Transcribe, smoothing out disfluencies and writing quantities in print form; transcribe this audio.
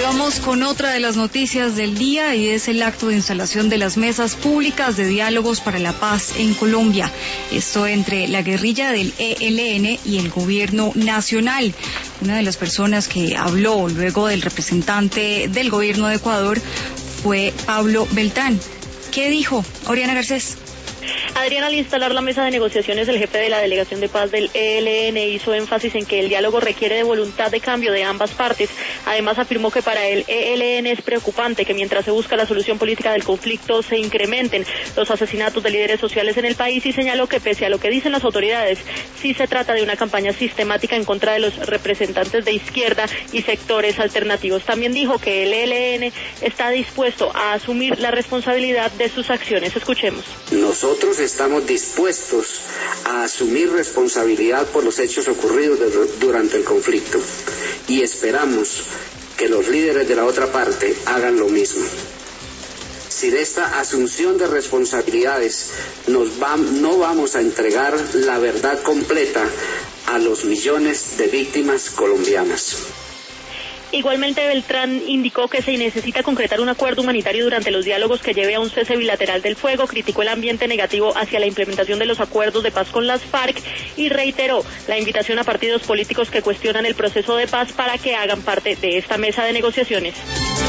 Vamos con otra de las noticias del día y es el acto de instalación de las mesas públicas de diálogos para la paz en Colombia. Esto entre la guerrilla del ELN y el gobierno nacional. Una de las personas que habló luego del representante del gobierno de Ecuador fue Pablo Beltrán. ¿Qué dijo? Oriana Garcés. Adrián, al instalar la mesa de negociaciones, el jefe de la delegación de paz del ELN hizo énfasis en que el diálogo requiere de voluntad de cambio de ambas partes. Además, afirmó que para el ELN es preocupante que mientras se busca la solución política del conflicto se incrementen los asesinatos de líderes sociales en el país y señaló que pese a lo que dicen las autoridades, sí se trata de una campaña sistemática en contra de los representantes de izquierda y sectores alternativos. También dijo que el ELN está dispuesto a asumir la responsabilidad de sus acciones. Escuchemos. Nosotros estamos dispuestos a asumir responsabilidad por los hechos ocurridos durante el conflicto y esperamos que los líderes de la otra parte hagan lo mismo. Sin esta asunción de responsabilidades no vamos a entregar la verdad completa a los millones de víctimas colombianas. Igualmente, Beltrán indicó que se necesita concretar un acuerdo humanitario durante los diálogos que lleve a un cese bilateral del fuego, criticó el ambiente negativo hacia la implementación de los acuerdos de paz con las FARC y reiteró la invitación a partidos políticos que cuestionan el proceso de paz para que hagan parte de esta mesa de negociaciones.